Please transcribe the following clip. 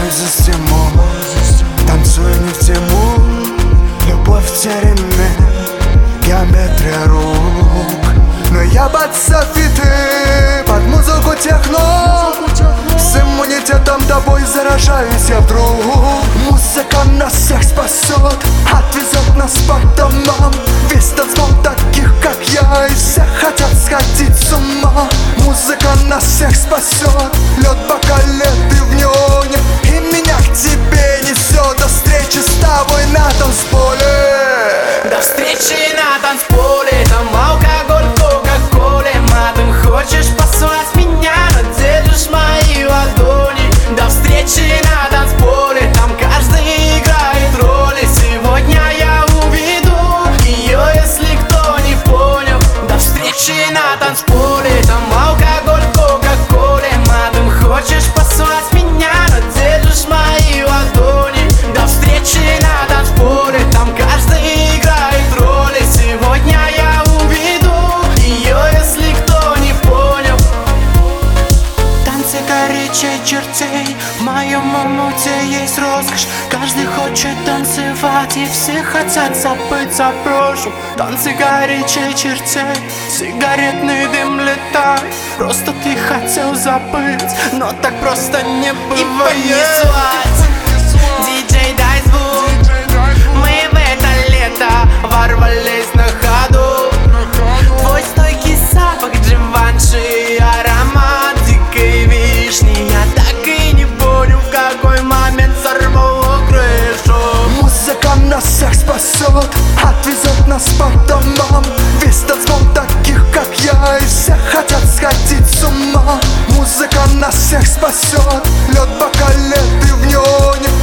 мой за стимул, танцую не в тему. Любовь в тереме, геометрия рук. Но я под софиты, под музыку техно. С иммунитетом тобой заражаюсь я вдруг. Музыка нас всех спасет, отвезет нас по домам. Весь танцпол таких, как я, и все хотят сходить с ума. Музыка нас всех спасет, лед бокалет и в неоне. И меня к тебе несет, до встречи с тобой на танцполе. До встречи на танцполе, там алкоголь, кока-коле. Матом хочешь послать меня, но держишь мои ладони. До встречи на танцполе, там каждый играет роли. Сегодня я уведу ее, если кто не понял. До встречи на танцполе, там алкоголь, кока-коле. Матом хочешь послать меня, но держишь мои ладони. До встречи на танцполе, там каждый играет роли. Сегодня я уведу ее, если кто не понял. Танцы горячей чертей, в моем омуте есть роскошь. Каждый хочет танцевать, и все хотят забыть о прошлом. Танцы горячей чертей, сигаретный дым летает. Просто ты хотел забыть, но так просто не бывает. И понеслась, диджей, дай звук. Мы в это лето ворвались на ходу. Твой стойкий запах Givenchy, аромат дикой вишни. Я так и не понял, в какой момент сорвало крышу. Музыка нас всех спасет, отвезет нас по домам. Весь танцпол таких, как я, и все хотят сходить с ума. Музыка нас всех спасет, лед бокалет и в неоне.